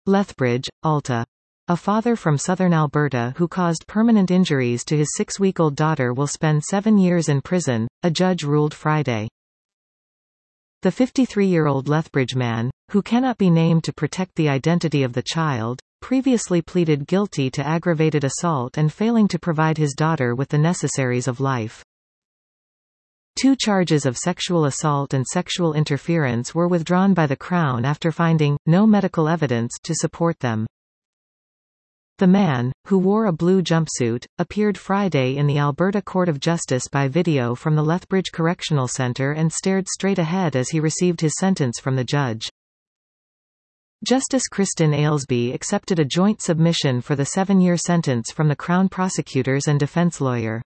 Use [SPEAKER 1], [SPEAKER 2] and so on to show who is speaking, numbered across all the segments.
[SPEAKER 1] Lethbridge, Alta. A father from southern Alberta who caused permanent injuries to his 6-week-old daughter will spend 7 years in prison, a judge ruled Friday. The 53-year-old Lethbridge man, who cannot be named to protect the identity of the child, previously pleaded guilty to aggravated assault and failing to provide his daughter with the necessaries of life. 2 charges of sexual assault and sexual interference were withdrawn by the Crown after finding no medical evidence to support them. The man, who wore a blue jumpsuit, appeared Friday in the Alberta Court of Justice by video from the Lethbridge Correctional Centre and stared straight ahead as he received his sentence from the judge. Justice Kristen Aylesby accepted a joint submission for the 7-year sentence from the Crown prosecutors and defence lawyer.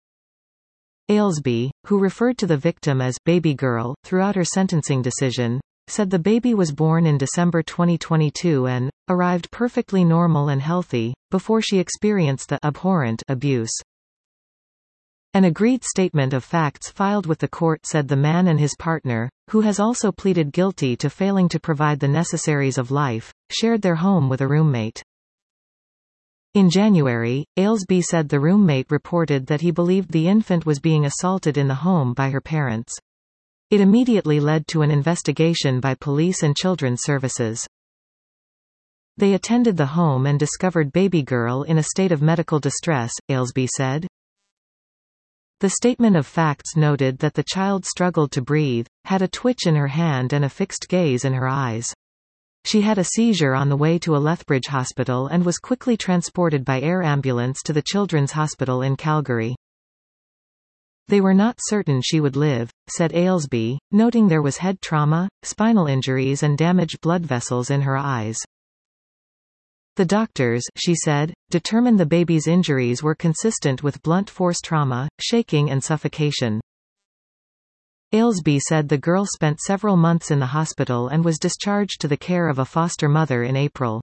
[SPEAKER 1] Aylesby, who referred to the victim as «baby girl» throughout her sentencing decision, said the baby was born in December 2022 and arrived perfectly normal and healthy, before she experienced the abhorrent abuse. An agreed statement of facts filed with the court said the man and his partner, who has also pleaded guilty to failing to provide the necessaries of life, shared their home with a roommate. In January, Aylesby said the roommate reported that he believed the infant was being assaulted in the home by her parents. It immediately led to an investigation by police and children's services. They attended the home and discovered baby girl in a state of medical distress, Aylesby said. The statement of facts noted that the child struggled to breathe, had a twitch in her hand and a fixed gaze in her eyes. She had a seizure on the way to a Lethbridge hospital and was quickly transported by air ambulance to the Children's Hospital in Calgary. They were not certain she would live, said Aylesby, noting there was head trauma, spinal injuries and damaged blood vessels in her eyes. The doctors, she said, determined the baby's injuries were consistent with blunt force trauma, shaking and suffocation. Aylesby said the girl spent several months in the hospital and was discharged to the care of a foster mother in April.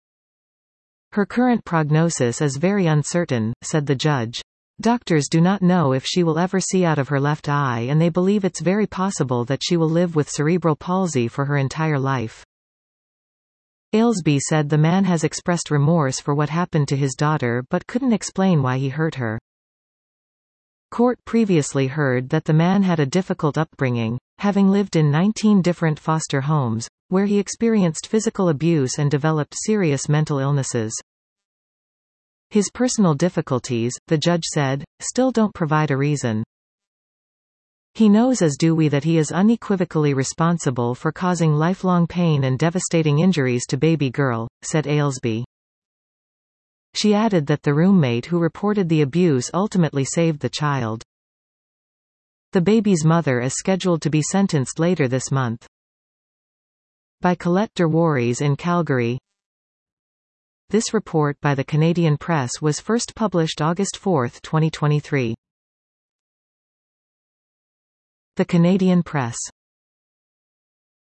[SPEAKER 1] Her current prognosis is very uncertain, said the judge. Doctors do not know if she will ever see out of her left eye and they believe it's very possible that she will live with cerebral palsy for her entire life. Aylesby said the man has expressed remorse for what happened to his daughter but couldn't explain why he hurt her. Court previously heard that the man had a difficult upbringing, having lived in 19 different foster homes, where he experienced physical abuse and developed serious mental illnesses. His personal difficulties, the judge said, still don't provide a reason. He knows as do we that he is unequivocally responsible for causing lifelong pain and devastating injuries to baby girl, said Aylesby. She added that the roommate who reported the abuse ultimately saved the child. The baby's mother is scheduled to be sentenced later this month. By Colette Derwaries in Calgary. This report by the Canadian Press was first published August 4, 2023. The Canadian Press.